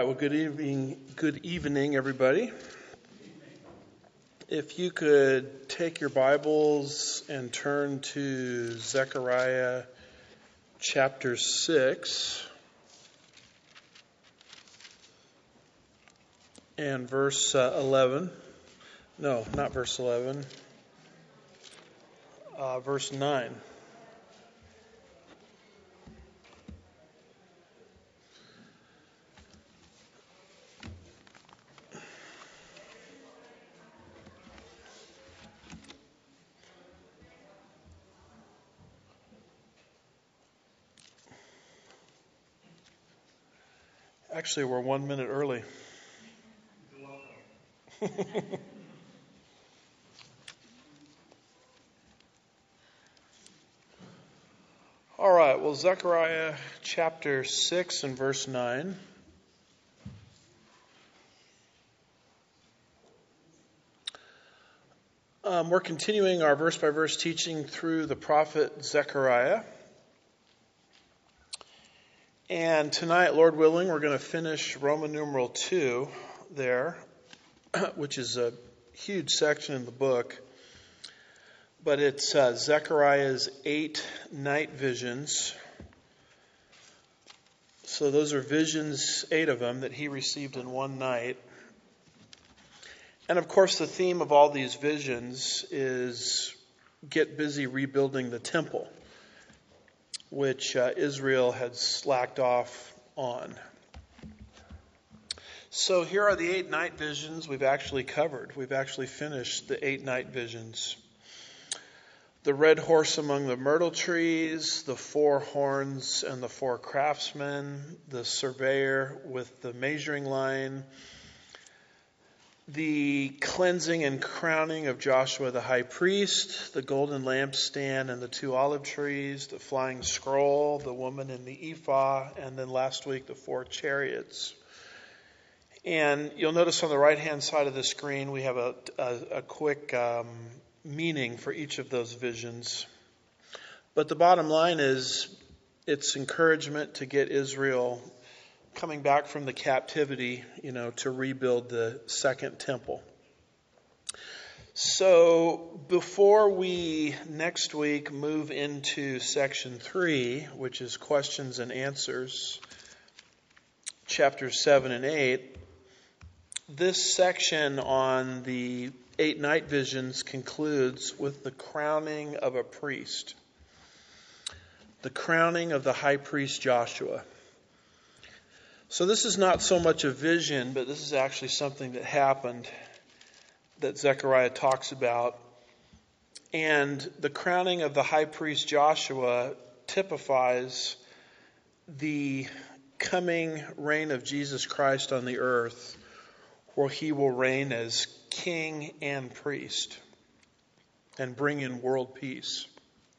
Well, good evening, everybody. If you could take your Bibles and turn to Zechariah chapter 6 and verse 11. No, not verse 11. Verse 9. Actually, we're 1 minute early. All right, well, Zechariah chapter 6 and verse 9. We're continuing our verse-by-verse teaching through the prophet Zechariah. And tonight, Lord willing, we're going to finish Roman numeral 2 there, which is a huge section in the book. But it's Zechariah's 8 night visions. So those are visions, 8 of them, that he received in one night. And of course, the theme of all these visions is get busy rebuilding the temple, which Israel had slacked off on. So here are the 8 night visions we've actually covered. We've actually finished the 8 night visions. The red horse among the myrtle trees, the 4 horns and the 4 craftsmen, the surveyor with the measuring line, the cleansing and crowning of Joshua the high priest, the golden lampstand and the 2 olive trees, the flying scroll, the woman in the ephah, and then last week the 4 chariots. And you'll notice on the right-hand side of the screen we have a quick meaning for each of those visions. But the bottom line is it's encouragement to get Israel coming back from the captivity, to rebuild the second temple. So before we next week move into section 3, which is questions and answers, chapters 7 and 8, this section on the 8 night visions concludes with the crowning of a priest. The crowning of the high priest Joshua. So this is not so much a vision, but this is actually something that happened that Zechariah talks about. And the crowning of the high priest Joshua typifies the coming reign of Jesus Christ on the earth, where he will reign as king and priest and bring in world peace.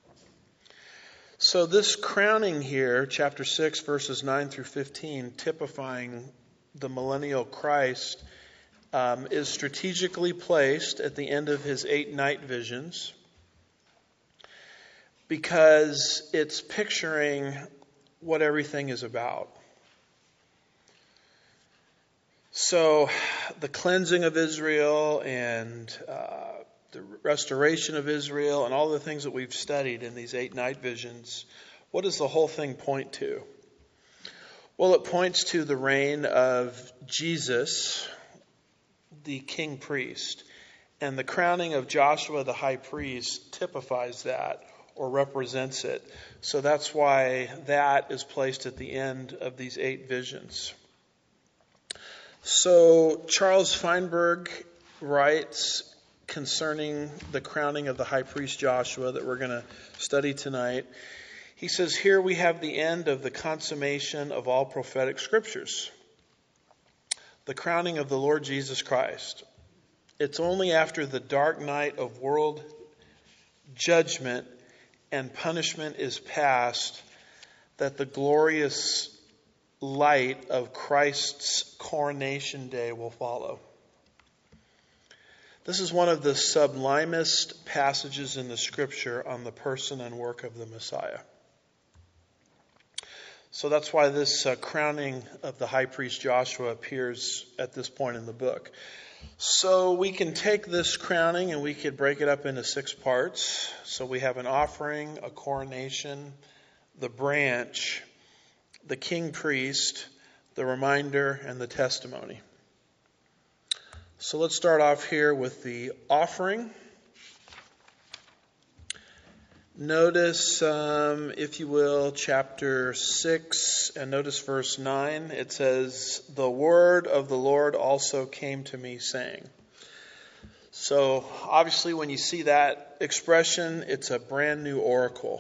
So this crowning here, chapter 6, verses 9 through 15, typifying the millennial Christ, is strategically placed at the end of his 8 night visions because it's picturing what everything is about. So the cleansing of Israel and the restoration of Israel and all the things that we've studied in these 8 night visions, what does the whole thing point to? Well, it points to the reign of Jesus, the king priest, and the crowning of Joshua the high priest typifies that or represents it. So that's why that is placed at the end of these 8 visions. So Charles Feinberg writes concerning the crowning of the high priest Joshua that we're going to study tonight. He says, here we have the end of the consummation of all prophetic scriptures. The crowning of the Lord Jesus Christ. It's only after the dark night of world judgment and punishment is past that the glorious light of Christ's coronation day will follow. This is one of the sublimest passages in the scripture on the person and work of the Messiah. So that's why this crowning of the high priest Joshua appears at this point in the book. So we can take this crowning and we could break it up into 6 parts. So we have an offering, a coronation, the branch, the king priest, the reminder, and the testimony. So let's start off here with the offering. Notice, if you will, chapter 6, and notice verse 9. It says, "The word of the Lord also came to me, saying." So, obviously, when you see that expression, it's a brand new oracle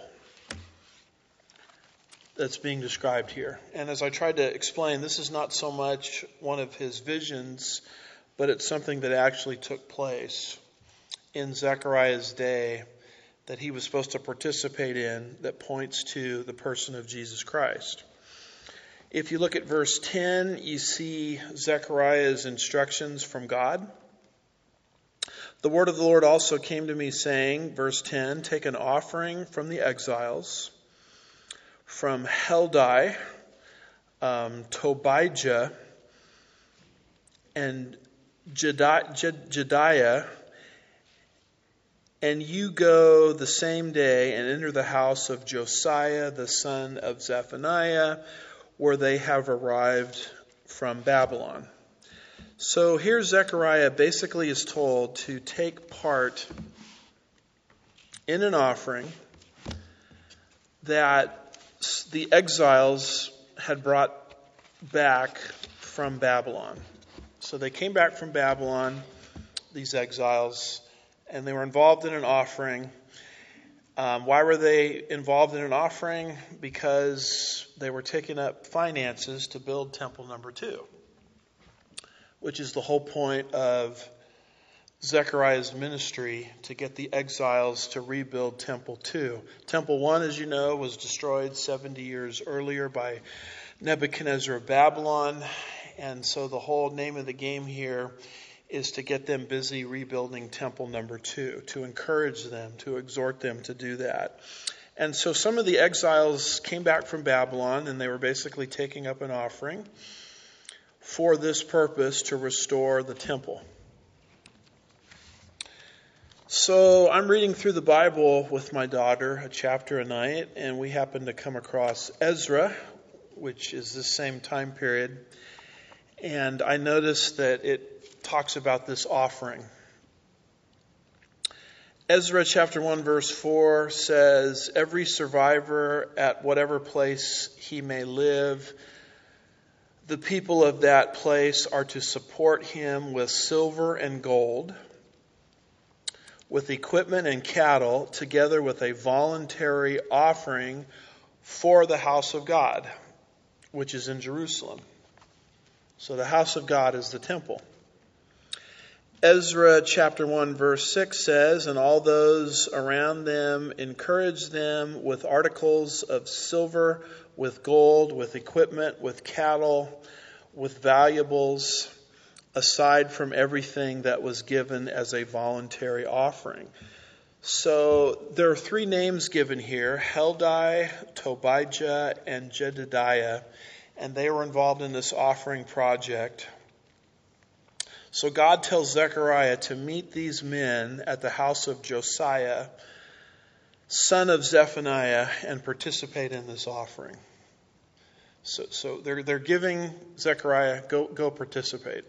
that's being described here. And as I tried to explain, this is not so much one of his visions, but it's something that actually took place in Zechariah's day that he was supposed to participate in, that points to the person of Jesus Christ. If you look at verse 10, you see Zechariah's instructions from God. "The word of the Lord also came to me, saying," verse 10, "take an offering from the exiles, from Heldai, Tobijah, and Jediah, and you go the same day and enter the house of Josiah, the son of Zephaniah, where they have arrived from Babylon." So here Zechariah basically is told to take part in an offering that the exiles had brought back from Babylon. So they came back from Babylon, these exiles, and they were involved in an offering. Why were they involved in an offering? Because they were taking up finances to build temple number 2, which is the whole point of Zechariah's ministry, to get the exiles to rebuild temple 2. Temple 1, as you know, was destroyed 70 years earlier by Nebuchadnezzar of Babylon. And so the whole name of the game here is to get them busy rebuilding temple number 2, to encourage them, to exhort them to do that. And so some of the exiles came back from Babylon, and they were basically taking up an offering for this purpose, to restore the temple. So I'm reading through the Bible with my daughter, a chapter a night, and we happened to come across Ezra, which is the same time period. And I noticed that it talks about this offering. Ezra chapter 1 verse 4 says, "Every survivor at whatever place he may live, the people of that place are to support him with silver and gold, with equipment and cattle, together with a voluntary offering for the house of God, which is in Jerusalem." So the house of God is the temple. Ezra chapter 1 verse 6 says, "And all those around them encouraged them with articles of silver, with gold, with equipment, with cattle, with valuables, aside from everything that was given as a voluntary offering." So there are 3 names given here: Heldai, Tobijah, and Jedidiah, and they were involved in this offering project. So God tells Zechariah to meet these men at the house of Josiah, son of Zephaniah, and participate in this offering. So they're giving Zechariah, go participate.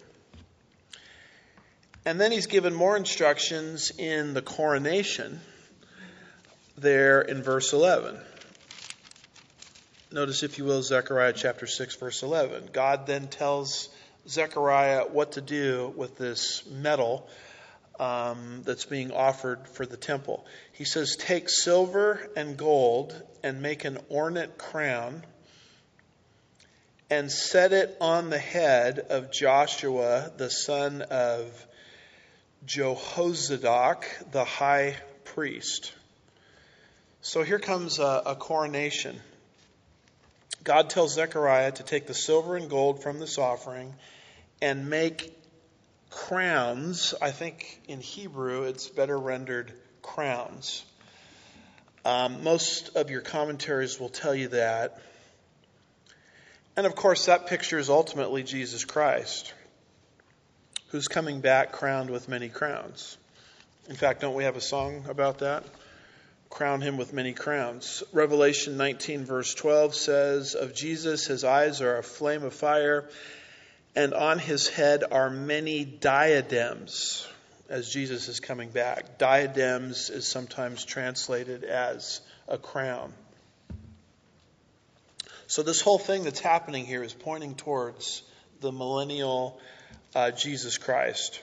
And then he's given more instructions in the coronation there in verse 11. Notice, if you will, Zechariah chapter 6, verse 11. God then tells Zechariah what to do with this metal that's being offered for the temple. He says, "Take silver and gold and make an ornate crown and set it on the head of Joshua, the son of Jehozadak, the high priest." So here comes a coronation. God tells Zechariah to take the silver and gold from this offering and make crowns. I think in Hebrew it's better rendered crowns. Most of your commentaries will tell you that. And of course, that picture is ultimately Jesus Christ, who's coming back crowned with many crowns. In fact, don't we have a song about that? Crown him with many crowns. Revelation 19 verse 12 says, of Jesus, his eyes are a flame of fire, and on his head are many diadems, as Jesus is coming back. Diadems is sometimes translated as a crown. So this whole thing that's happening here is pointing towards the millennial Jesus Christ.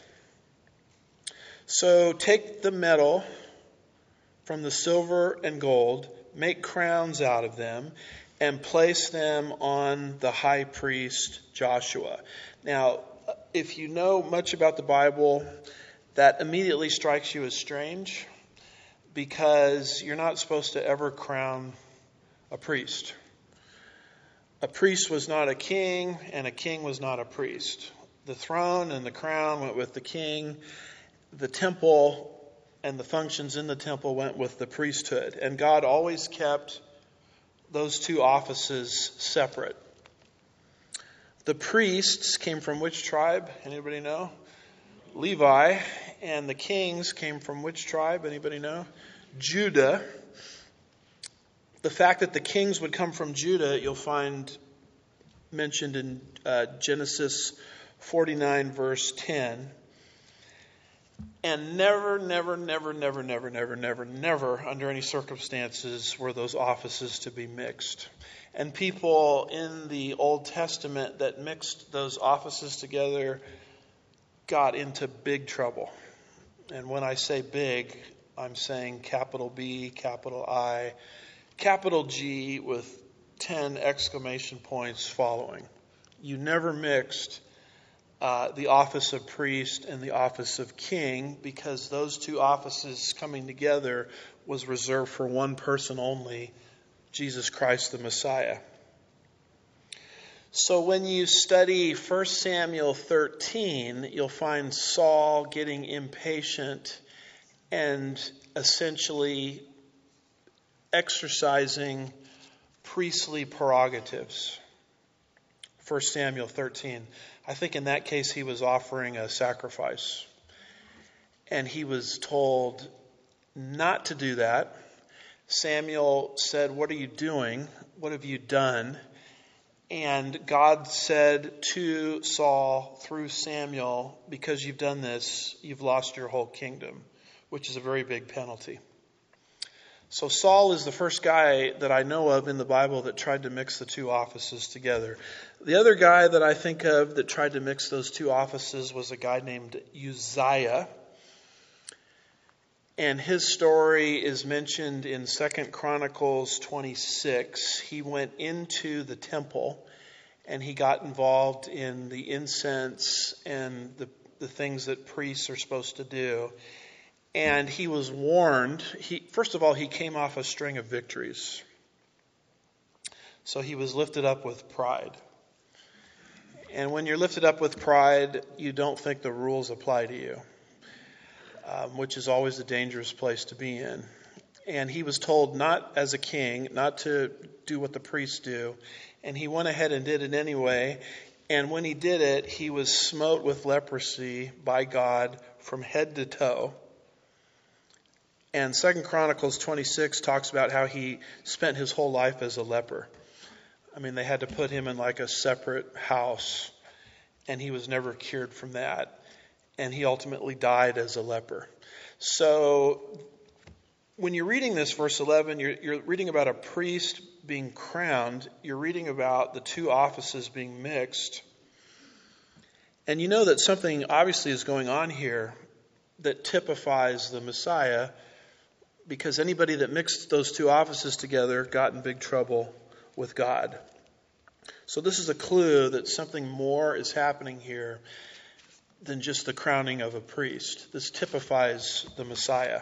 So take the metal from the silver and gold, make crowns out of them, and place them on the high priest Joshua. Now, if you know much about the Bible, that immediately strikes you as strange, because you're not supposed to ever crown a priest. A priest was not a king, and a king was not a priest. The throne and the crown went with the king. The temple and the functions in the temple went with the priesthood. And God always kept those two offices separate. The priests came from which tribe? Anybody know? Levi. And the kings came from which tribe? Anybody know? Judah. The fact that the kings would come from Judah, you'll find mentioned in Genesis 49 verse 10. And never, under any circumstances were those offices to be mixed. And people in the Old Testament that mixed those offices together got into big trouble. And when I say big, I'm saying capital B, capital I, capital G with 10 exclamation points following. You never mixed the office of priest and the office of king, because those two offices coming together was reserved for one person only, Jesus Christ the Messiah. So when you study 1 Samuel 13, you'll find Saul getting impatient and essentially exercising priestly prerogatives. 1 Samuel 13. I think in that case he was offering a sacrifice. And he was told not to do that. Samuel said, "What are you doing? What have you done?" And God said to Saul through Samuel, "Because you've done this, you've lost your whole kingdom," which is a very big penalty. So Saul is the first guy that I know of in the Bible that tried to mix the two offices together. The other guy that I think of that tried to mix those two offices was a guy named Uzziah. And his story is mentioned in 2 Chronicles 26. He went into the temple and he got involved in the incense and the things that priests are supposed to do. And he was warned. First of all, he came off a string of victories. So he was lifted up with pride. And when you're lifted up with pride, you don't think the rules apply to you, which is always a dangerous place to be in. And he was told not as a king, not to do what the priests do. And he went ahead and did it anyway. And when he did it, he was smote with leprosy by God from head to toe. And 2 Chronicles 26 talks about how he spent his whole life as a leper. I mean, they had to put him in like a separate house, and he was never cured from that. And he ultimately died as a leper. So when you're reading this, verse 11, you're reading about a priest being crowned. You're reading about the two offices being mixed. And you know that something obviously is going on here that typifies the Messiah, because anybody that mixed those two offices together got in big trouble with God. So this is a clue that something more is happening here than just the crowning of a priest. This typifies the Messiah.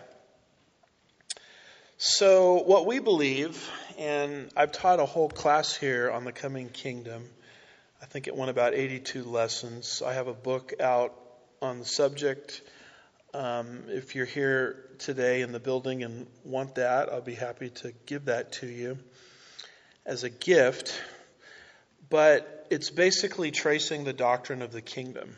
So what we believe, and I've taught a whole class here on the coming kingdom. I think it went about 82 lessons. I have a book out on the subject. If you're here today in the building and want that, I'll be happy to give that to you as a gift. but it's basically tracing the doctrine of the kingdom.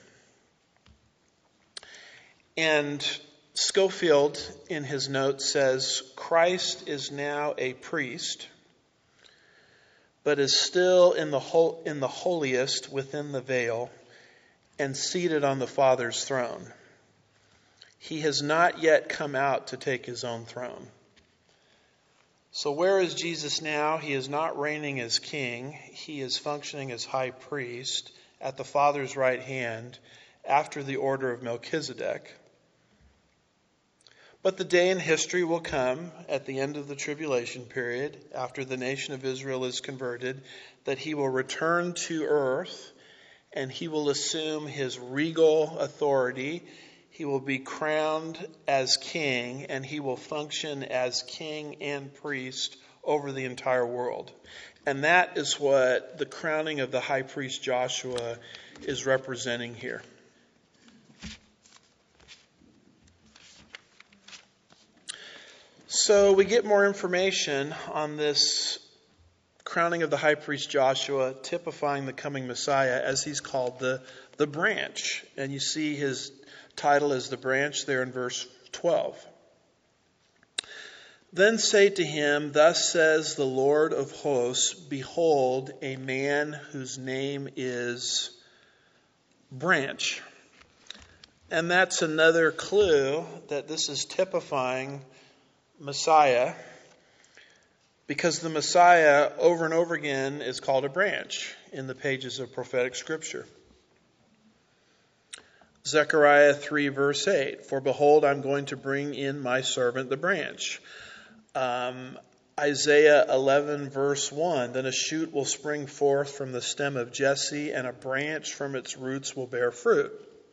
And Scofield, in his notes, says, Christ is now a priest, but is still in the holiest within the veil and seated on the Father's throne. He has not yet come out to take his own throne. So where is Jesus now? He is not reigning as king. He is functioning as high priest at the Father's right hand after the order of Melchizedek. But the day in history will come at the end of the tribulation period, after the nation of Israel is converted, that he will return to earth and he will assume his regal authority. He will be crowned as king, and he will function as king and priest over the entire world. And that is what the crowning of the high priest Joshua is representing here. So we get more information on this crowning of the high priest Joshua, typifying the coming Messiah, as he's called the branch. And you see his title as the branch there in verse 12. Then say to him, Thus says the Lord of hosts, Behold, a man whose name is Branch. And that's another clue that this is typifying Messiah, because the Messiah over and over again is called a branch in the pages of prophetic scripture. Zechariah 3 verse 8, For behold, I'm going to bring in my servant the branch. Isaiah 11 verse 1, Then a shoot will spring forth from the stem of Jesse, and a branch from its roots will bear fruit.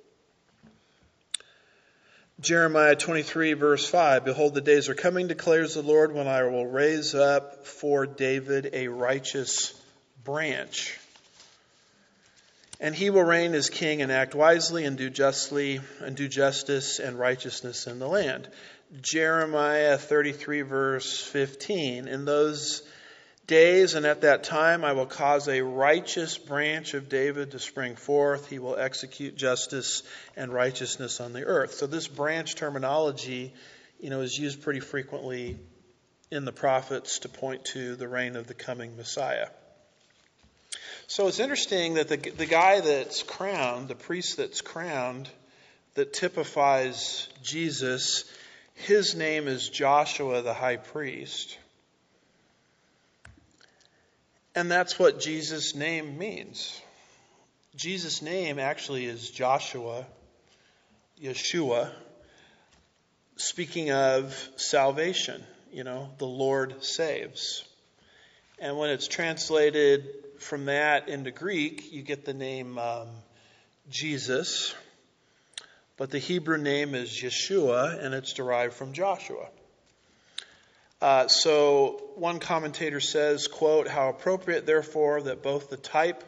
Jeremiah 23 verse 5, Behold, the days are coming, declares the Lord, when I will raise up for David a righteous branch. And he will reign as king and act wisely and do justly and do justice and righteousness in the land. Jeremiah 33 verse 15, In those days and at that time I will cause a righteous branch of David to spring forth. He will execute justice and righteousness on the earth. So this branch terminology, is used pretty frequently in the prophets to point to the reign of the coming Messiah. So it's interesting that the guy that's crowned, the priest that's crowned, that typifies Jesus, his name is Joshua the high priest. And that's what Jesus' name means. Jesus' name actually is Joshua, Yeshua, speaking of salvation. The Lord saves. And when it's translated from that into Greek, you get the name Jesus. But the Hebrew name is Yeshua, and it's derived from Joshua. So one commentator says, quote, How appropriate, therefore, that both the type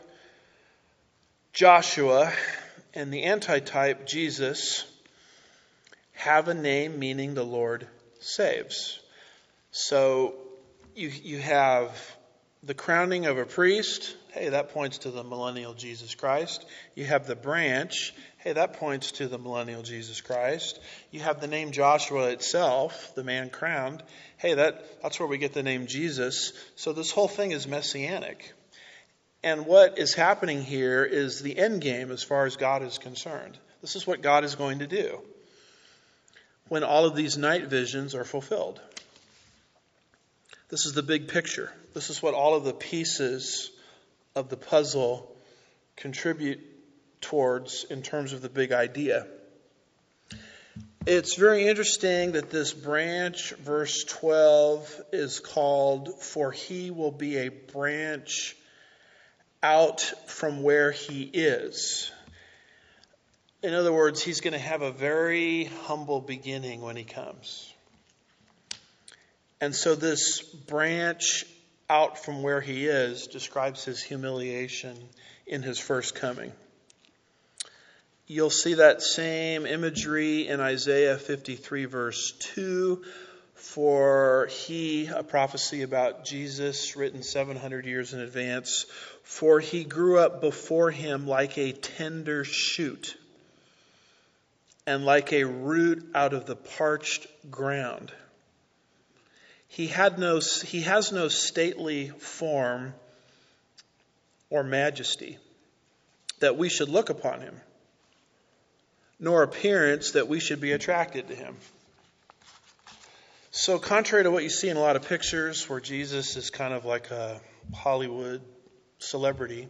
Joshua and the antitype Jesus have a name meaning the Lord saves. So you have the crowning of a priest. Hey, that points to the millennial Jesus Christ. You have the branch. Hey, that points to the millennial Jesus Christ. You have the name Joshua itself, the man crowned. Hey, that's where we get the name Jesus. So this whole thing is messianic. And what is happening here is the end game as far as God is concerned. This is what God is going to do when all of these night visions are fulfilled. This is the big picture. This is what all of the pieces of the puzzle contribute towards in terms of the big idea. It's very interesting that this branch, verse 12, is called, For he will be a branch out from where he is. In other words, he's going to have a very humble beginning when he comes. And so this branch out from where he is describes his humiliation in his first coming. You'll see that same imagery in Isaiah 53 verse 2. For he, a prophecy about Jesus written 700 years in advance, for he grew up before him like a tender shoot and like a root out of the parched ground. He has no stately form or majesty that we should look upon him, nor appearance that we should be attracted to him. So contrary to what you see in a lot of pictures where Jesus is kind of like a Hollywood celebrity,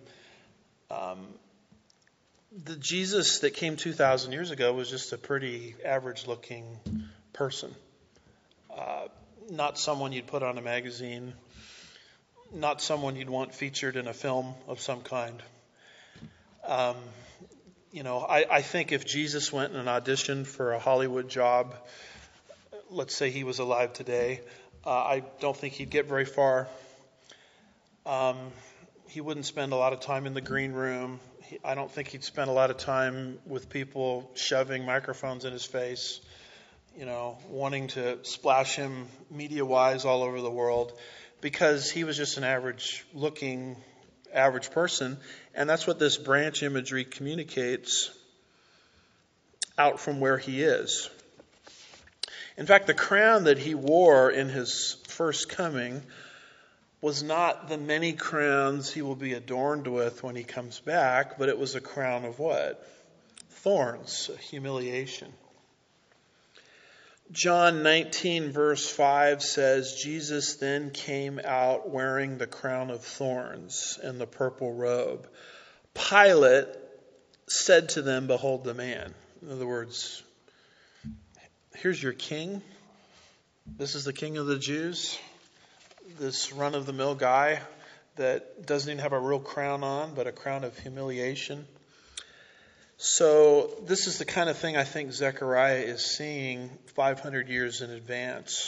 the Jesus that came 2,000 years ago was just a pretty average looking person. Not someone you'd put on a magazine, not someone you'd want featured in a film of some kind. I think if Jesus went and auditioned for a Hollywood job, let's say he was alive today, I don't think he'd get very far. He wouldn't spend a lot of time in the green room. I don't think he'd spend a lot of time with people shoving microphones in his face, wanting to splash him media-wise all over the world, because he was just an average-looking, average person. And that's what this branch imagery communicates out from where he is. In fact, the crown that he wore in his first coming was not the many crowns he will be adorned with when he comes back, but it was a crown of what? Thorns, humiliation. John 19 verse 5 says, Jesus then came out wearing the crown of thorns and the purple robe. Pilate said to them, behold the man. In other words, here's your king. This is the king of the Jews. This run-of-the-mill guy that doesn't even have a real crown on, but a crown of humiliation. So this is the kind of thing I think Zechariah is seeing 500 years in advance.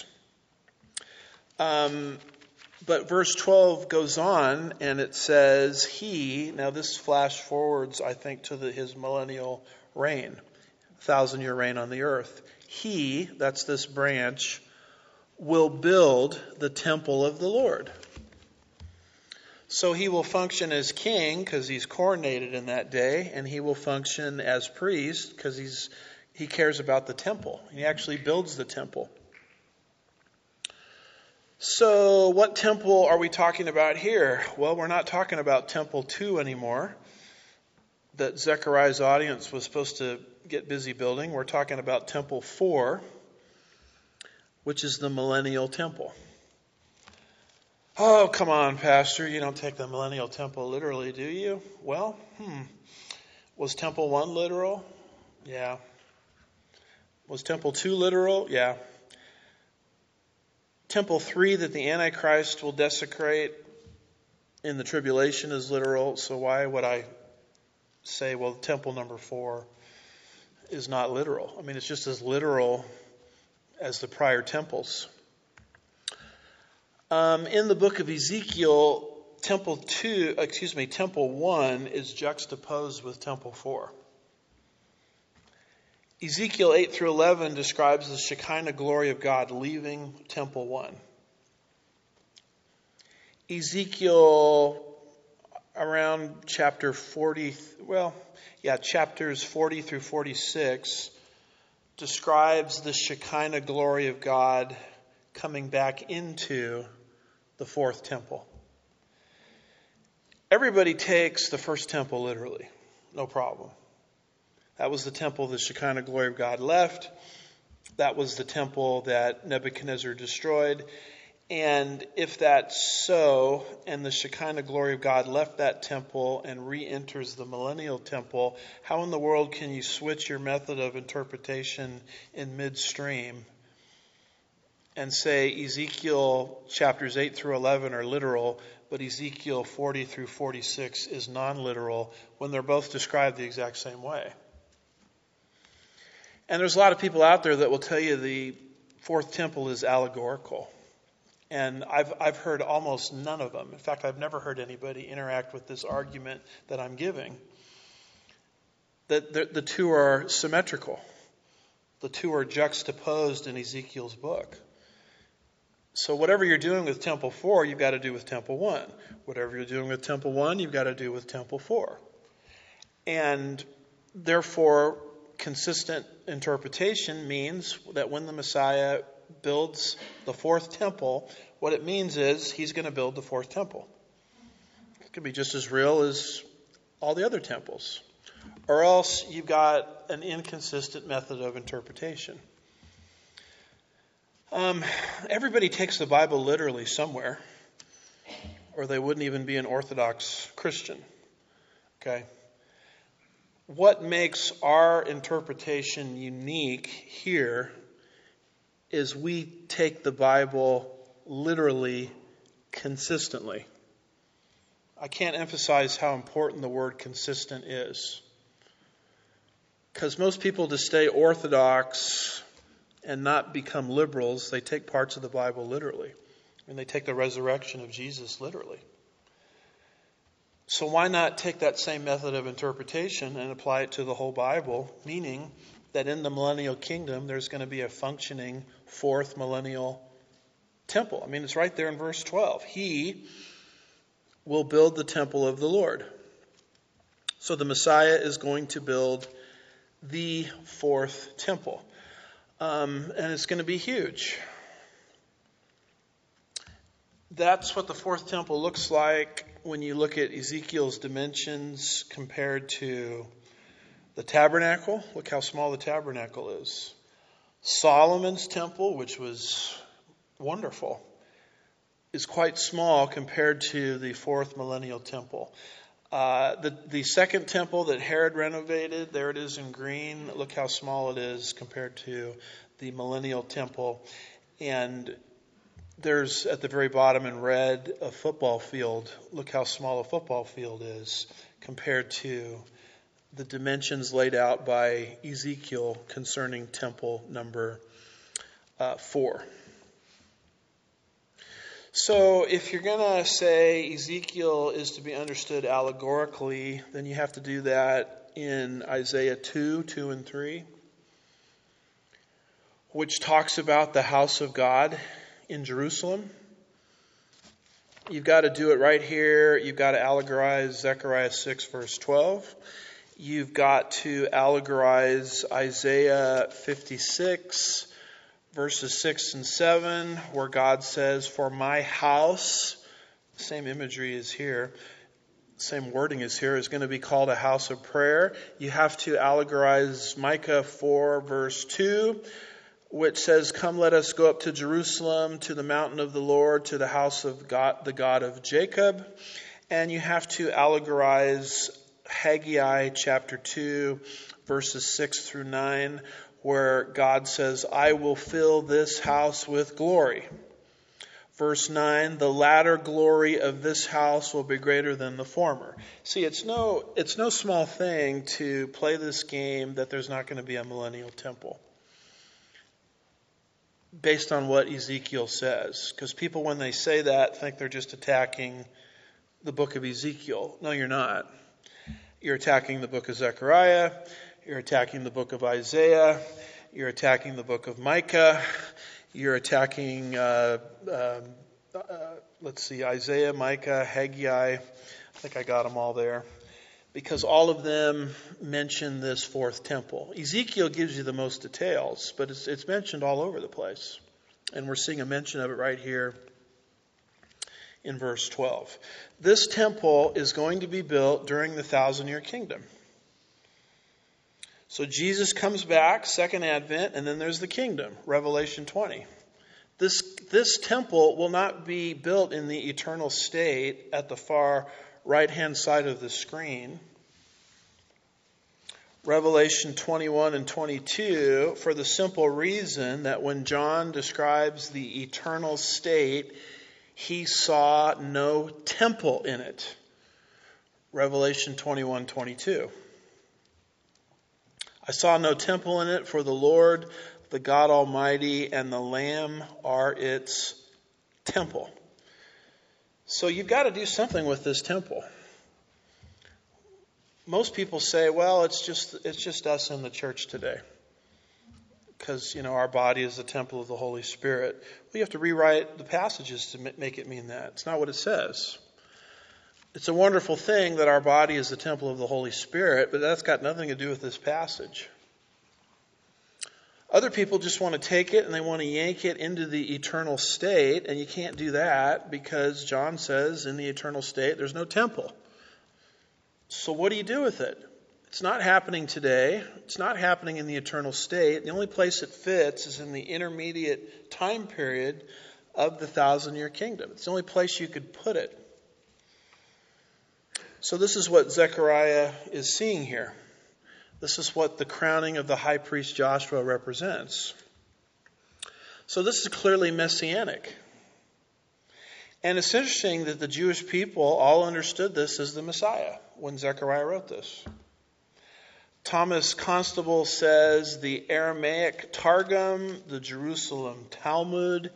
But verse 12 goes on and it says, now this flash forwards, I think, to his millennial reign, 1,000-year reign on the earth. He, that's this branch, will build the temple of the Lord. So he will function as king because he's coronated in that day, and he will function as priest because he cares about the temple. He actually builds the temple. So what temple are we talking about here? Well, we're not talking about Temple 2 anymore that Zechariah's audience was supposed to get busy building. We're talking about Temple 4, which is the millennial temple. Oh, come on, Pastor. You don't take the millennial temple literally, do you? Well, Was Temple 1 literal? Yeah. Was Temple 2 literal? Yeah. Temple 3 that the Antichrist will desecrate in the tribulation is literal. So why would I say, well, Temple number 4 is not literal? I mean, it's just as literal as the prior temples. In the book of Ezekiel, Temple 1 is juxtaposed with Temple 4. Ezekiel 8 through 11 describes the Shekinah glory of God leaving Temple 1. Ezekiel around chapters 40 through 46 describes the Shekinah glory of God coming back into the fourth temple. Everybody takes the first temple literally, no problem. That was the temple the Shekinah glory of God left. That was the temple that Nebuchadnezzar destroyed. And if that's so, and the Shekinah glory of God left that temple and re-enters the millennial temple, how in the world can you switch your method of interpretation in midstream and say Ezekiel chapters 8 through 11 are literal, but Ezekiel 40 through 46 is non-literal, when they're both described the exact same way? And there's a lot of people out there that will tell you the fourth temple is allegorical. And I've heard almost none of them. In fact, I've never heard anybody interact with this argument that I'm giving, that the two are symmetrical. The two are juxtaposed in Ezekiel's book. So whatever you're doing with Temple 4, you've got to do with Temple 1. Whatever you're doing with Temple 1, you've got to do with Temple 4. And therefore, consistent interpretation means that when the Messiah builds the fourth temple, what it means is he's going to build the fourth temple. It could be just as real as all the other temples. Or else you've got an inconsistent method of interpretation. Everybody takes the Bible literally somewhere, or they wouldn't even be an Orthodox Christian. Okay? What makes our interpretation unique here is we take the Bible literally consistently. I can't emphasize how important the word consistent is. Because most people, to stay orthodox and not become liberals, they take parts of the Bible literally. And they take the resurrection of Jesus literally. So why not take that same method of interpretation and apply it to the whole Bible, meaning that in the millennial kingdom there's going to be a functioning fourth millennial temple. I mean, it's right there in verse 12. He will build the temple of the Lord. So the Messiah is going to build the fourth temple. And it's going to be huge. That's what the fourth temple looks like when you look at Ezekiel's dimensions compared to the tabernacle. Look how small the tabernacle is. Solomon's temple, which was wonderful, is quite small compared to the fourth millennial temple. The second temple that Herod renovated, there it is in green. Look how small it is compared to the millennial temple. And there's at the very bottom in red a football field. Look how small a football field is compared to the dimensions laid out by Ezekiel concerning temple number 4. So if you're going to say Ezekiel is to be understood allegorically, then you have to do that in Isaiah 2 and 3, which talks about the house of God in Jerusalem. You've got to do it right here. You've got to allegorize Zechariah 6 verse 12. You've got to allegorize Isaiah 56 verses 6 and 7, where God says, "For my house," same imagery is here, same wording is here, is going to be called a house of prayer. You have to allegorize Micah 4 verse 2, which says, "Come, let us go up to Jerusalem, to the mountain of the Lord, to the house of God, the God of Jacob." And you have to allegorize Haggai chapter 2, verses 6 through 9, where God says, "I will fill this house with glory." Verse 9, "The latter glory of this house will be greater than the former." See, it's no small thing to play this game that there's not going to be a millennial temple, based on what Ezekiel says. Because people, when they say that, think they're just attacking the book of Ezekiel. No, you're not. You're attacking the book of Zechariah. You're attacking the book of Isaiah. You're attacking the book of Micah. You're attacking, Isaiah, Micah, Haggai. I think I got them all there. Because all of them mention this fourth temple. Ezekiel gives you the most details, but it's mentioned all over the place. And we're seeing a mention of it right here in verse 12. This temple is going to be built during the 1,000-year kingdom. So Jesus comes back, second advent, and then there's the kingdom, Revelation 20. This temple will not be built in the eternal state at the far right-hand side of the screen. Revelation 21 and 22, for the simple reason that when John describes the eternal state, he saw no temple in it. Revelation 21:22. "I saw no temple in it, for the Lord, the God Almighty, and the Lamb are its temple." So you've got to do something with this temple. Most people say, well, it's just us in the church today. because, our body is the temple of the Holy Spirit. Well, you have to rewrite the passages to make it mean that. It's not what it says. It's a wonderful thing that our body is the temple of the Holy Spirit, but that's got nothing to do with this passage. Other people just want to take it and they want to yank it into the eternal state, and you can't do that because John says in the eternal state there's no temple. So what do you do with it? It's not happening today. It's not happening in the eternal state. The only place it fits is in the intermediate time period of the 1,000-year kingdom. It's the only place you could put it. So this is what Zechariah is seeing here. This is what the crowning of the high priest Joshua represents. So this is clearly messianic. And it's interesting that the Jewish people all understood this as the Messiah when Zechariah wrote this. Thomas Constable says the Aramaic Targum, the Jerusalem Talmud,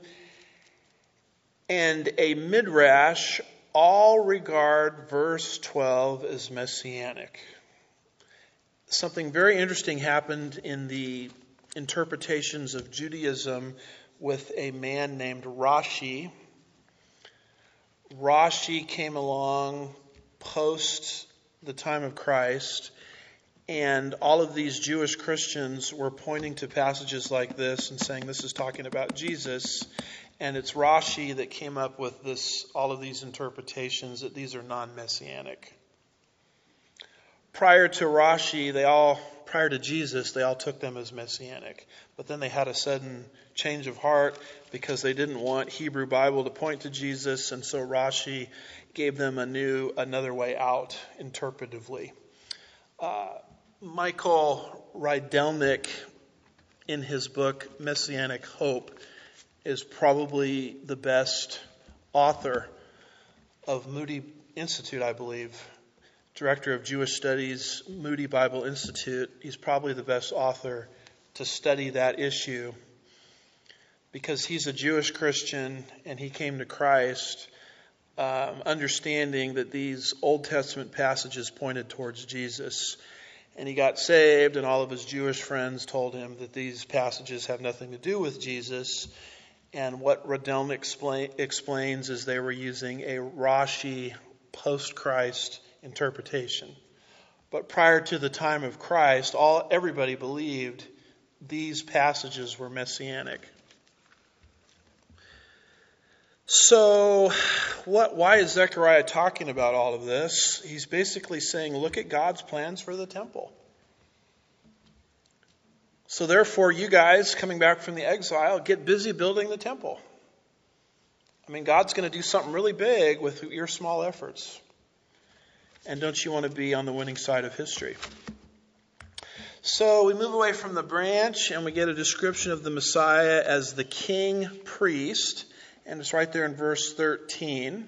and a Midrash all regard verse 12 as messianic. Something very interesting happened in the interpretations of Judaism with a man named Rashi. Rashi came along post the time of Christ, and all of these Jewish Christians were pointing to passages like this and saying this is talking about Jesus. And it's Rashi that came up with all of these interpretations that these are non-messianic. Prior to Jesus, they all took them as messianic. But then they had a sudden change of heart because they didn't want Hebrew Bible to point to Jesus, and so Rashi gave them another way out interpretively. Michael Rydelnik, in his book Messianic Hope, is probably the best author of Moody Institute, I believe. Director of Jewish Studies, Moody Bible Institute. He's probably the best author to study that issue because he's a Jewish Christian and he came to Christ understanding that these Old Testament passages pointed towards Jesus. And he got saved, and all of his Jewish friends told him that these passages have nothing to do with Jesus. And what Rydelnik explains is they were using a Rashi post-Christ interpretation. But prior to the time of Christ, everybody believed these passages were messianic. So, why is Zechariah talking about all of this? He's basically saying, look at God's plans for the temple. So therefore, you guys coming back from the exile, get busy building the temple. I mean, God's going to do something really big with your small efforts. And don't you want to be on the winning side of history? So we move away from the branch and we get a description of the Messiah as the king priest. And it's right there in verse 13.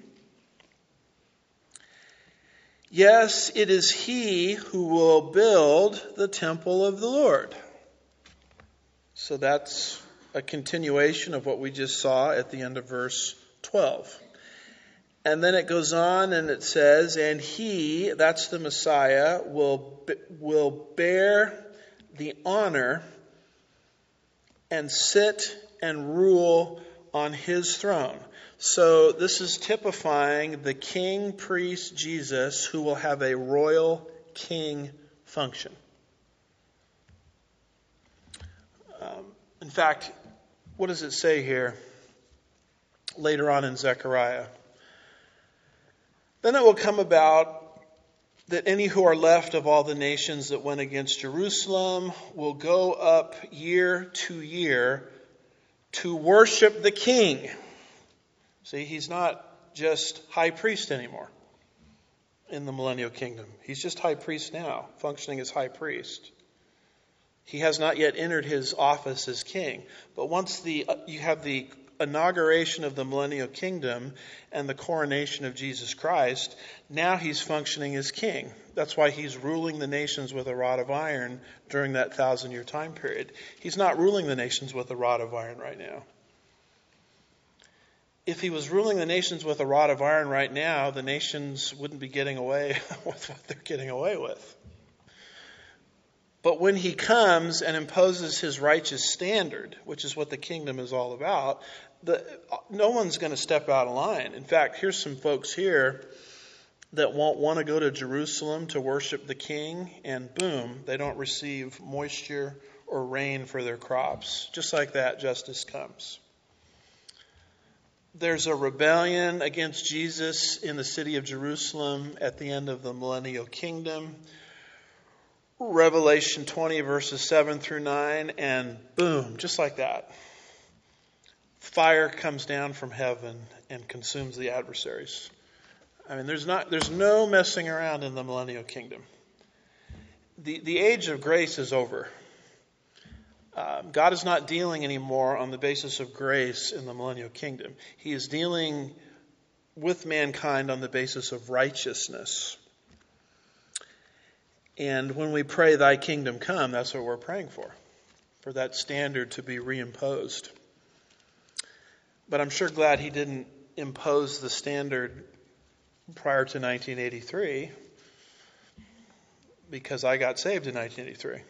Yes, it is he who will build the temple of the Lord. So that's a continuation of what we just saw at the end of verse 12. And then it goes on and it says, and he, that's the Messiah, will bear the honor and sit and rule on his throne. So this is typifying the king priest Jesus who will have a royal king function. In fact, what does it say here later on in Zechariah? Then it will come about that any who are left of all the nations that went against Jerusalem will go up year to year to worship the king. See, he's not just high priest anymore in the millennial kingdom. He's just high priest now, functioning as high priest. He has not yet entered his office as king. But once you have the inauguration of the millennial kingdom and the coronation of Jesus Christ, now he's functioning as king. That's why he's ruling the nations with a rod of iron during that 1,000-year time period. He's not ruling the nations with a rod of iron right now. If he was ruling the nations with a rod of iron right now, the nations wouldn't be getting away with what they're getting away with. But when he comes and imposes his righteous standard, which is what the kingdom is all about, no one's going to step out of line. In fact, here's some folks here that won't want to go to Jerusalem to worship the king, and boom, they don't receive moisture or rain for their crops. Just like that, justice comes. There's a rebellion against Jesus in the city of Jerusalem at the end of the millennial kingdom. Revelation 20 verses 7 through 9, and boom, just like that, fire comes down from heaven and consumes the adversaries. I mean, there's no messing around in the millennial kingdom. The age of grace is over. God is not dealing anymore on the basis of grace in the millennial kingdom. He is dealing with mankind on the basis of righteousness. And when we pray, thy kingdom come, that's what we're praying for that standard to be reimposed. But I'm sure glad he didn't impose the standard prior to 1983, because I got saved in 1983.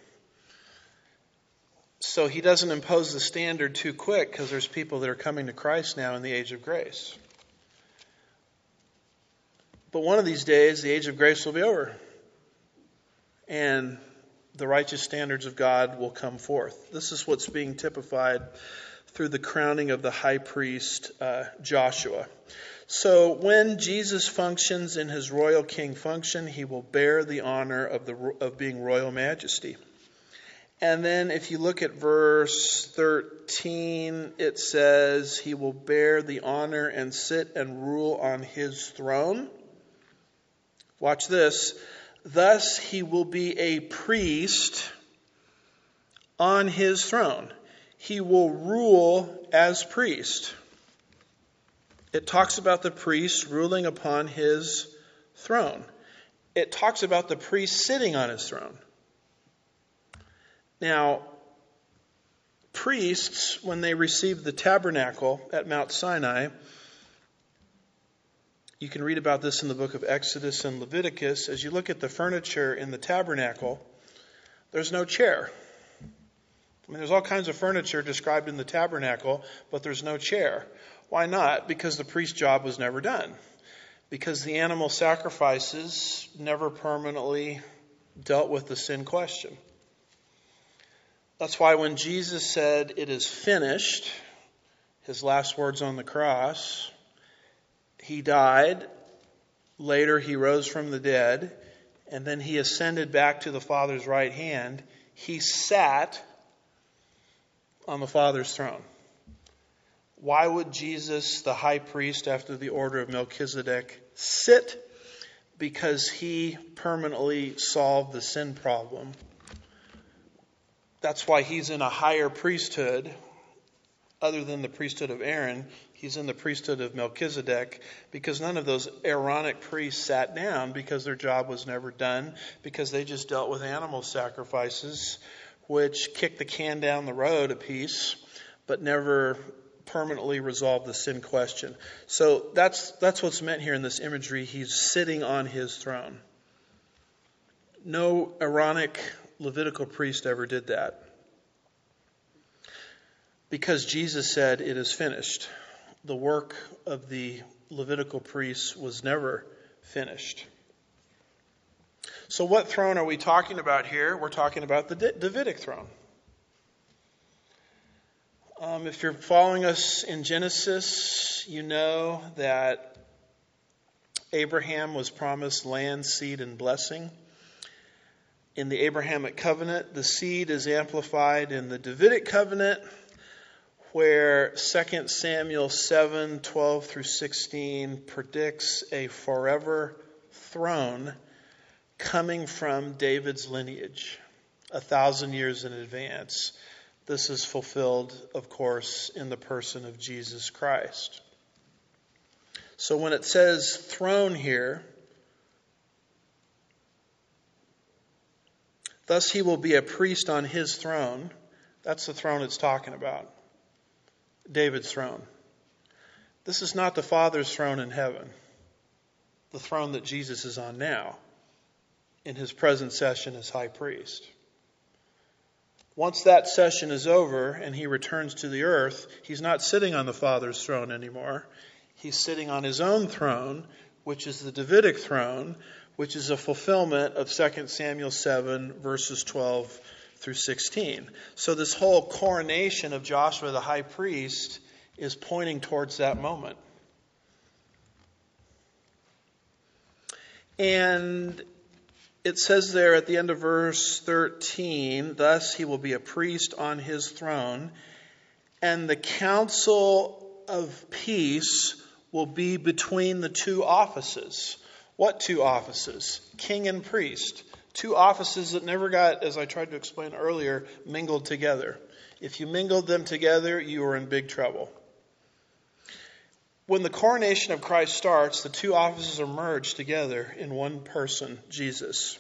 So he doesn't impose the standard too quick, because there's people that are coming to Christ now in the age of grace. But one of these days, the age of grace will be over, and the righteous standards of God will come forth. This is what's being typified through the crowning of the high priest Joshua. So when Jesus functions in his royal king function, he will bear the honor of being royal majesty. And then if you look at verse 13, it says he will bear the honor and sit and rule on his throne. Watch this. Thus he will be a priest on his throne. He will rule as priest. It talks about the priest ruling upon his throne. It talks about the priest sitting on his throne. Now, priests, when they received the tabernacle at Mount Sinai, you can read about this in the book of Exodus and Leviticus. As you look at the furniture in the tabernacle, there's no chair. I mean, there's all kinds of furniture described in the tabernacle, but there's no chair. Why not? Because the priest's job was never done. Because the animal sacrifices never permanently dealt with the sin question. That's why when Jesus said, "It is finished," his last words on the cross, he died. Later he rose from the dead. And then he ascended back to the Father's right hand. He sat on the Father's throne. Why would Jesus, the high priest after the order of Melchizedek, sit? Because he permanently solved the sin problem. That's why he's in a higher priesthood, other than the priesthood of Aaron. He's in the priesthood of Melchizedek, because none of those Aaronic priests sat down because their job was never done, because they just dealt with animal sacrifices, which kicked the can down the road a piece, but never permanently resolved the sin question. So that's what's meant here in this imagery. He's sitting on his throne. No Aaronic Levitical priest ever did that. Because Jesus said, "It is finished." The work of the Levitical priests was never finished. So what throne are we talking about here? We're talking about the Davidic throne. If you're following us in Genesis, you know that Abraham was promised land, seed, and blessing. In the Abrahamic covenant, the seed is amplified in the Davidic covenant, where 2 Samuel 7:12 through 16 predicts a forever throne coming from David's lineage, 1,000 years in advance. This is fulfilled, of course, in the person of Jesus Christ. So when it says throne here, thus he will be a priest on his throne. That's the throne it's talking about. David's throne. This is not the Father's throne in heaven. The throne that Jesus is on now in his present session as high priest. Once that session is over and he returns to the earth, he's not sitting on the Father's throne anymore. He's sitting on his own throne, which is the Davidic throne, which is a fulfillment of 2 Samuel 7, verses 12 through 16. So this whole coronation of Joshua the high priest is pointing towards that moment. And it says there at the end of verse 13, thus he will be a priest on his throne, and the council of peace will be between the two offices. What two offices? King and priest. Two offices that never got, as I tried to explain earlier, mingled together. If you mingled them together, you were in big trouble. When the coronation of Christ starts, the two offices are merged together in one person, Jesus.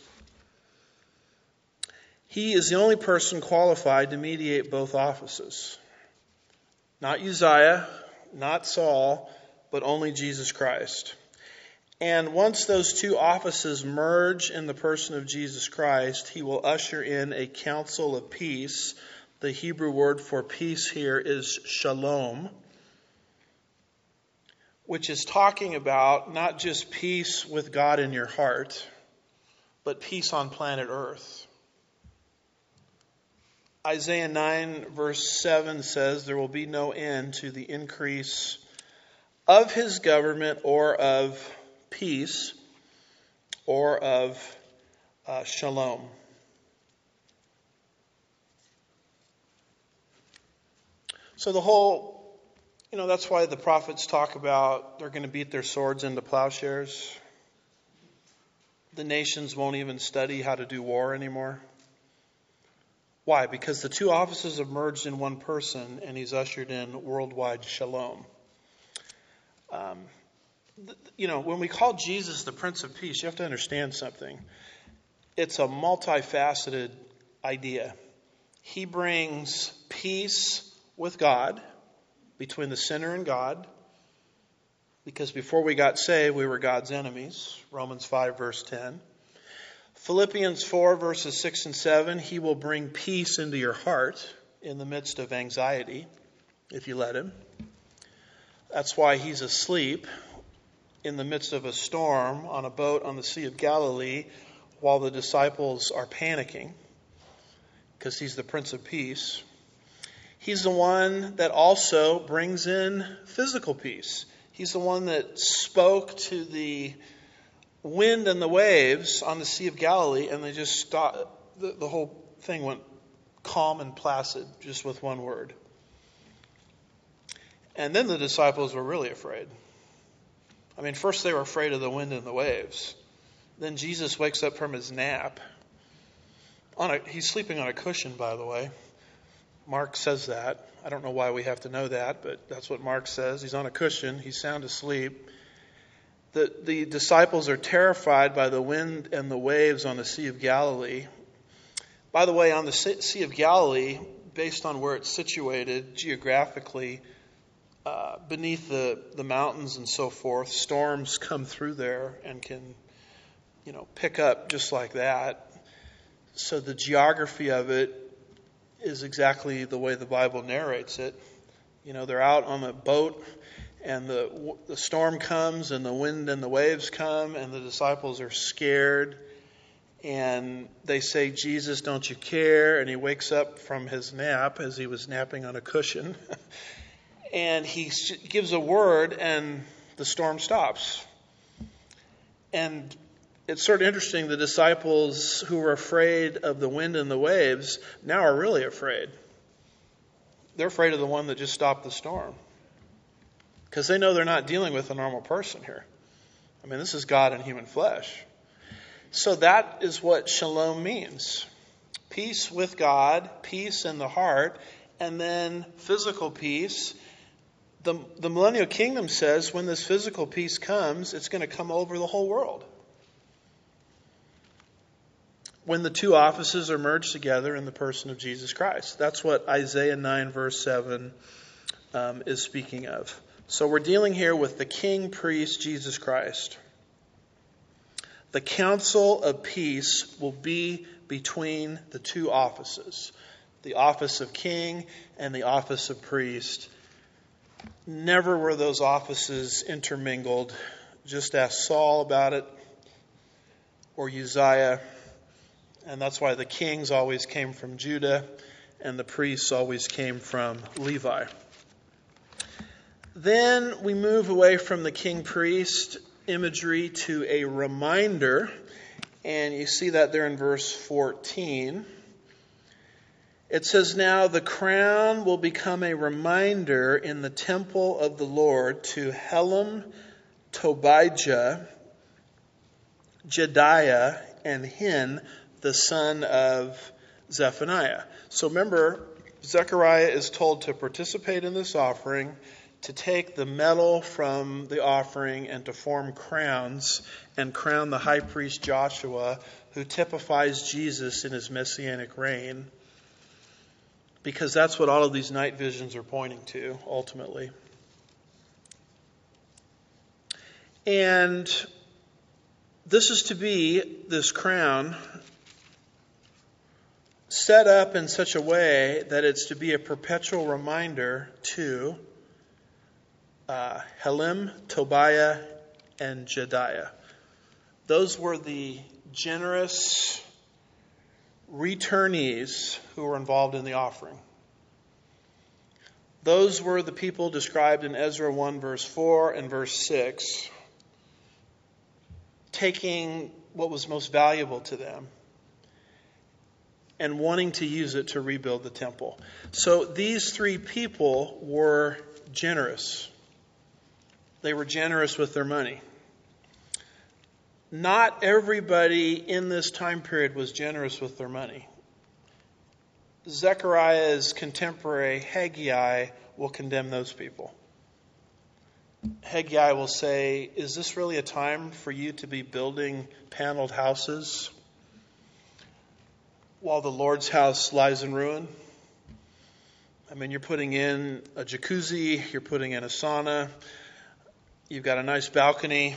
He is the only person qualified to mediate both offices. Not Uzziah, not Saul, but only Jesus Christ. And once those two offices merge in the person of Jesus Christ, he will usher in a council of peace. The Hebrew word for peace here is shalom, which is talking about not just peace with God in your heart, but peace on planet Earth. Isaiah 9 verse 7 says, there will be no end to the increase of his government or of peace or of shalom. So the whole, that's why the prophets talk about they're going to beat their swords into plowshares. The nations won't even study how to do war anymore. Why? Because the two offices have merged in one person and he's ushered in worldwide shalom. When we call Jesus the Prince of Peace, you have to understand something. It's a multifaceted idea. He brings peace with God, between the sinner and God, because before we got saved, we were God's enemies. Romans 5, verse 10. Philippians 4, verses 6 and 7, he will bring peace into your heart in the midst of anxiety, if you let him. That's why he's asleep in the midst of a storm on a boat on the Sea of Galilee while the disciples are panicking, because he's the Prince of Peace. He's the one that also brings in physical peace. He's the one that spoke to the wind and the waves on the Sea of Galilee, and they just stopped. The whole thing went calm and placid, just with one word. And then the disciples were really afraid. First they were afraid of the wind and the waves. Then Jesus wakes up from his nap. He's sleeping on a cushion, by the way. Mark says that. I don't know why we have to know that, but that's what Mark says. He's on a cushion. He's sound asleep. The disciples are terrified by the wind and the waves on the Sea of Galilee. By the way, on the Sea of Galilee, based on where it's situated geographically, beneath the mountains and so forth, storms come through there and can, pick up just like that. So the geography of it is exactly the way the Bible narrates it. They're out on a boat and the storm comes and the wind and the waves come and the disciples are scared and they say, Jesus, don't you care? And he wakes up from his nap, as he was napping on a cushion, and he gives a word and the storm stops. And it's sort of interesting, the disciples who were afraid of the wind and the waves now are really afraid. They're afraid of the one that just stopped the storm, because they know they're not dealing with a normal person here. This is God in human flesh. So that is what shalom means. Peace with God, peace in the heart, and then physical peace. The millennial kingdom says when this physical peace comes, it's going to come over the whole world. When the two offices are merged together in the person of Jesus Christ. That's what Isaiah 9 verse 7 is speaking of. So we're dealing here with the King Priest Jesus Christ. The council of peace will be between the two offices. the office of king and the office of priest. Never were those offices intermingled. Just ask Saul about it, or Uzziah. And that's why the kings always came from Judah and the priests always came from Levi. Then we move away from the king-priest imagery to a reminder. And you see that there in verse 14. It says, "Now the crown will become a reminder in the temple of the Lord to Helem, Tobijah, Jedaiah, and Hin, the son of Zephaniah." So remember, Zechariah is told to participate in this offering, to take the metal from the offering and to form crowns and crown the high priest Joshua, who typifies Jesus in his messianic reign. Because that's what all of these night visions are pointing to, ultimately. And this is to be, this crown, set up in such a way that it's to be a perpetual reminder to Helem, Tobiah, and Jedaiah. Those were the generous returnees who were involved in the offering. Those were the people described in Ezra 1 verse 4 and verse 6, taking what was most valuable to them and wanting to use it to rebuild the temple. So these three people were generous. They were generous with their money. Not everybody in this time period was generous with their money. Zechariah's contemporary Haggai will condemn those people. Haggai will say, "Is this really a time for you to be building paneled houses while the Lord's house lies in ruin?" I mean, you're putting in a jacuzzi, you're putting in a sauna, you've got a nice balcony,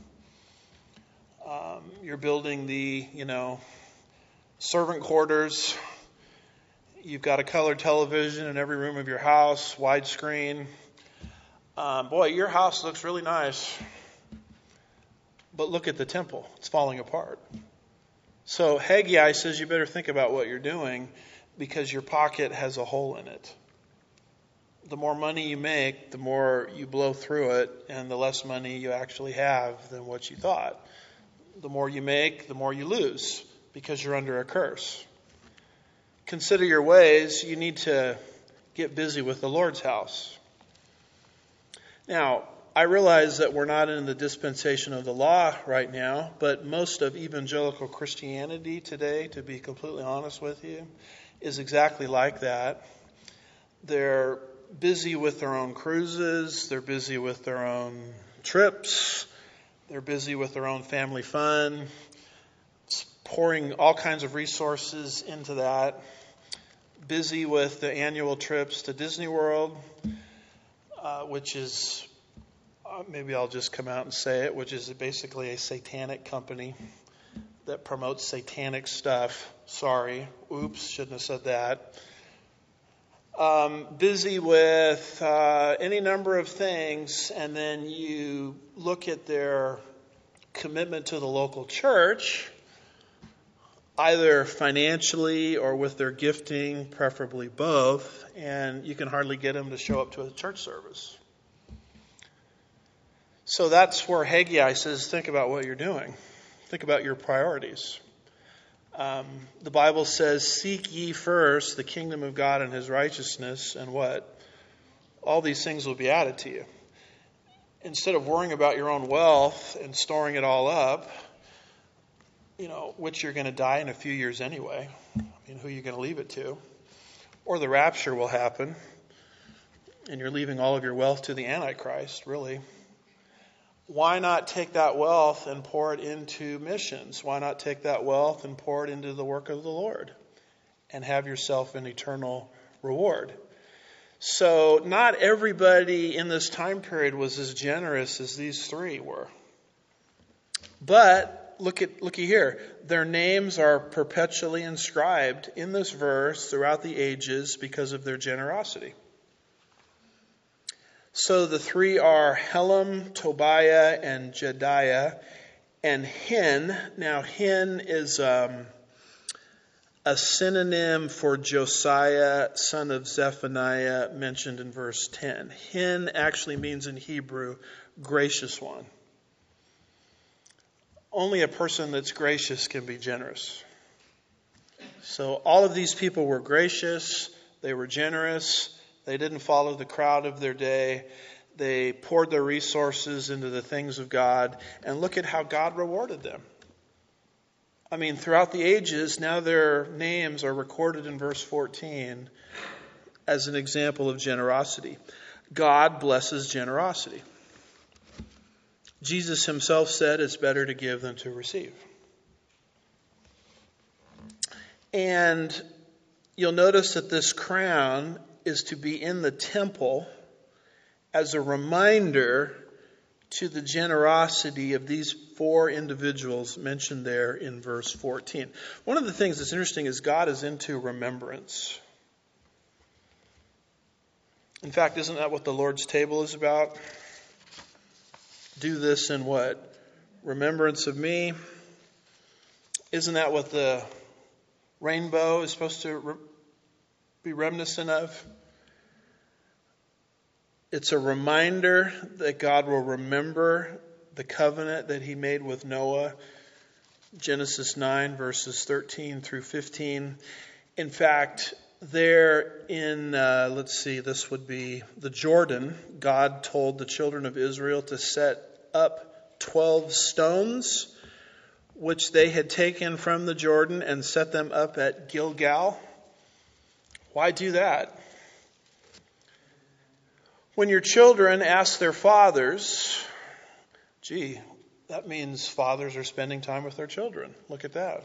you're building the, servant quarters, you've got a color television in every room of your house, widescreen. Boy, your house looks really nice. But look at the temple. It's falling apart. So Haggai says you better think about what you're doing because your pocket has a hole in it. The more money you make, the more you blow through it, and the less money you actually have than what you thought. The more you make, the more you lose because you're under a curse. Consider your ways. You need to get busy with the Lord's house. Now, I realize that we're not in the dispensation of the law right now, but most of evangelical Christianity today, to be completely honest with you, is exactly like that. They're busy with their own cruises. They're busy with their own trips. They're busy with their own family fun, pouring all kinds of resources into that. Busy with the annual trips to Disney World, which is, maybe I'll just come out and say it, which is basically a satanic company that promotes satanic stuff. Sorry. Oops, shouldn't have said that. Busy with any number of things, and then you look at their commitment to the local church, either financially or with their gifting, preferably both, and you can hardly get them to show up to a church service. So that's where Haggai says, think about what you're doing. Think about your priorities. The Bible says, seek ye first the kingdom of God and his righteousness, and what? All these things will be added to you. Instead of worrying about your own wealth and storing it all up, which you're going to die in a few years anyway. I mean, who are you going to leave it to? Or the rapture will happen, and you're leaving all of your wealth to the Antichrist, really. Why not take that wealth and pour it into missions? Why not take that wealth and pour it into the work of the Lord and have yourself an eternal reward? So not everybody in this time period was as generous as these three were. But looky here. Their names are perpetually inscribed in this verse throughout the ages because of their generosity. So the three are Helam, Tobiah, and Jediah, and Hin. Now Hin is a synonym for Josiah, son of Zephaniah, mentioned in verse 10. Hin actually means in Hebrew, gracious one. Only a person that's gracious can be generous. So all of these people were gracious, they were generous, they didn't follow the crowd of their day, they poured their resources into the things of God, and look at how God rewarded them. I mean, throughout the ages, now their names are recorded in verse 14 as an example of generosity. God blesses generosity. Jesus himself said it's better to give than to receive. And you'll notice that this crown is to be in the temple as a reminder to the generosity of these four individuals mentioned there in verse 14. One of the things that's interesting is God is into remembrance. In fact, isn't that what the Lord's table is about? Do this in what? Remembrance of me. Isn't that what the rainbow is supposed to be reminiscent of? It's a reminder that God will remember the covenant that he made with Noah. Genesis 9, verses 13 through 15. In fact, there in, this would be the Jordan, God told the children of Israel to set up 12 stones, which they had taken from the Jordan and set them up at Gilgal. Why do that? When your children ask their fathers, that means fathers are spending time with their children. Look at that.